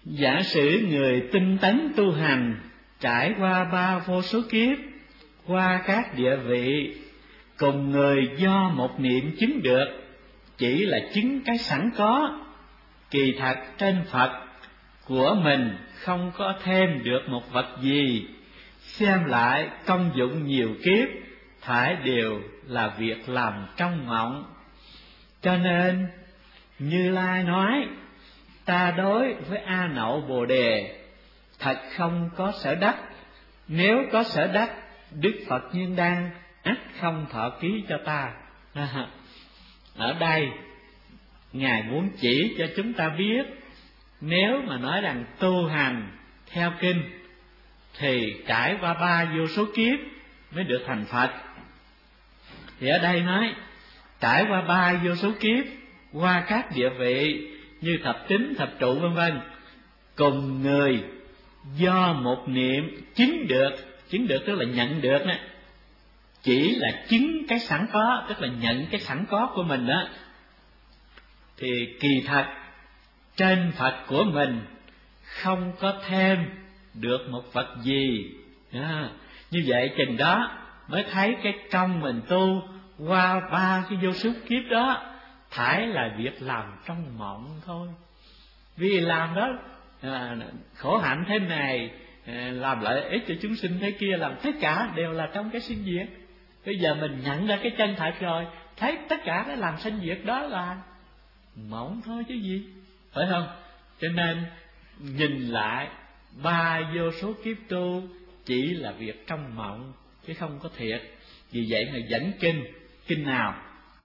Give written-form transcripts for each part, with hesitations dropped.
Giả sử người tinh tấn tu hành, trải qua ba vô số kiếp, qua các địa vị, cùng người do một niệm chứng được, chỉ là chứng cái sẵn có. Kỳ thật trên Phật của mình không có thêm được một vật gì, xem lại công dụng nhiều kiếp, thải đều là việc làm trong mộng. Cho nên Như Lai nói, ta đối với A Nậu Bồ Đề thật không có sở đắc. Nếu có sở đắc, Đức Phật Nhiên Đăng ắt không thọ ký cho ta. Ở đây Ngài muốn chỉ cho chúng ta biết, nếu mà nói rằng tu hành theo kinh thì trải qua ba vô số kiếp mới được thành Phật. Thì ở đây nói trải qua ba vô số kiếp, qua các địa vị như thập tính, thập trụ vân vân, cùng người do một niệm chứng được tức là nhận được đó, chỉ là chứng cái sẵn có, tức là nhận cái sẵn có của mình đó, thì kỳ thật trên Phật của mình không có thêm được một vật gì. Như vậy chừng đó mới thấy cái công mình tu qua ba cái vô số kiếp đó thải là việc làm trong mộng thôi. Vì làm đó khổ hạnh thế này, làm lợi ích cho chúng sinh thế kia, làm tất cả đều là trong cái sinh diệt. Bây giờ mình nhận ra cái chân thật rồi, thấy tất cả cái làm sinh diệt đó là mộng thôi chứ gì, phải không? Cho nên nhìn lại ba vô số kiếp tu chỉ là việc trong mộng chứ không có thiệt. Vì vậy mà dẫn kinh nào?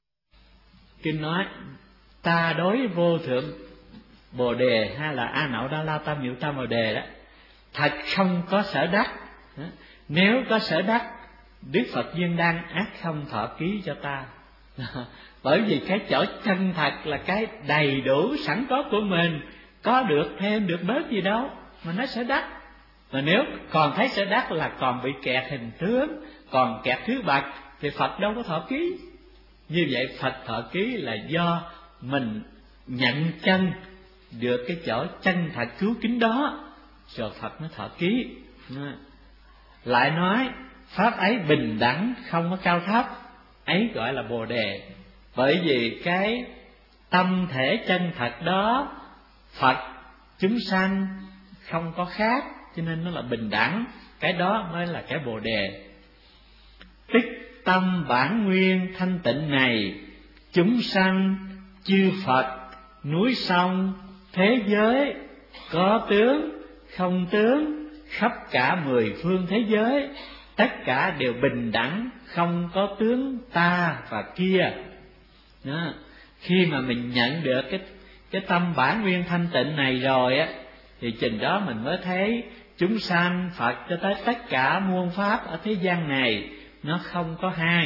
Kinh nói ta đối vô thượng Bồ Đề hay là A Nậu Đa La Tam Miệu Tam Bồ Đề đó, thật không có sở đắc. Nếu có sở đắc, Đức Phật Duyên Đăng ắt không thọ ký cho ta. Bởi vì cái chỗ chân thật là cái đầy đủ sẵn có của mình, có được thêm được bớt gì đâu mà nó sở đắc. Mà nếu còn thấy sở đắc là còn bị kẹt hình tướng, còn kẹt thứ bậc, thì Phật đâu có thọ ký. Như vậy Phật thọ ký là do mình nhận chân được cái chỗ chân thật cứu kính đó, rồi Phật mới thọ ký. Lại nói pháp ấy bình đẳng, không có cao thấp, ấy gọi là Bồ Đề. Bởi vì cái tâm thể chân thật đó, Phật chúng sanh không có khác, cho nên nó là bình đẳng. Cái đó mới là cái Bồ Đề. Tức tâm bản nguyên thanh tịnh này, chúng sanh chư Phật, núi sông, thế giới, có tướng, không tướng, khắp cả mười phương thế giới, tất cả đều bình đẳng, không có tướng ta và kia. Đó. Khi mà mình nhận được cái tâm bản nguyên thanh tịnh này rồi á, thì chừng đó mình mới thấy chúng sanh, Phật cho tới tất cả muôn pháp ở thế gian này nó không có hai.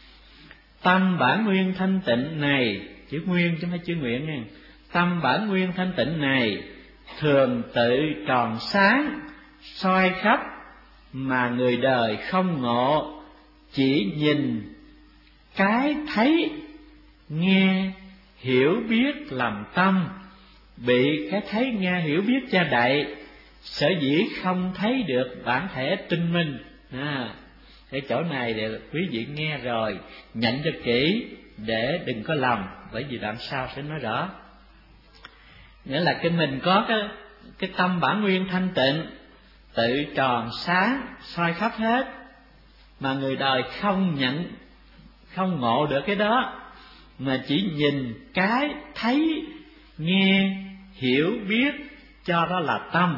Tâm bản nguyên thanh tịnh này, chữ nguyên chứ không phải chữ nguyện nha. Tâm bản nguyên thanh tịnh này thường tự tròn sáng, soi khắp, mà người đời không ngộ, chỉ nhìn cái thấy, nghe, hiểu biết làm tâm, bị cái thấy nghe hiểu biết che đậy, sở dĩ không thấy được bản thể tinh minh. Cái chỗ này để quý vị nghe rồi nhận cho kỹ để đừng có lầm, bởi vì đoạn sau sẽ nói rõ. Nghĩa là cái mình có cái tâm bản nguyên thanh tịnh, tự tròn sáng soi khắp hết, mà người đời không nhận, không ngộ được cái đó, mà chỉ nhìn cái thấy nghe hiểu biết cho đó là tâm.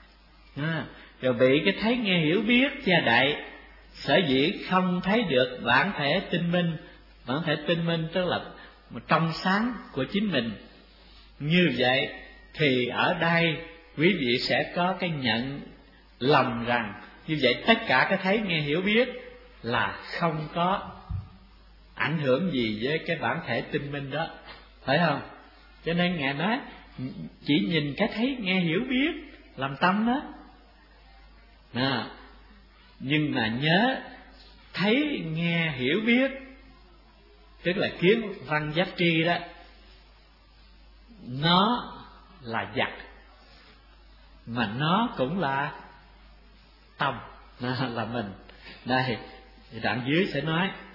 Rồi bị cái thấy nghe hiểu biết che đậy, sở dĩ không thấy được bản thể tinh minh. Bản thể tinh minh tức là một trong sáng của chính mình. Như vậy thì ở đây quý vị sẽ có cái nhận lầm rằng như vậy tất cả cái thấy nghe hiểu biết là không có ảnh hưởng gì với cái bản thể tinh minh đó, phải không? Cho nên Ngài nói chỉ nhìn cái thấy nghe hiểu biết làm tâm đó. Nhưng mà nhớ thấy nghe hiểu biết, tức là kiến văn giác tri đó, nó là vật. mà nó cũng là tâm, là mình. Đây đoạn dưới sẽ nói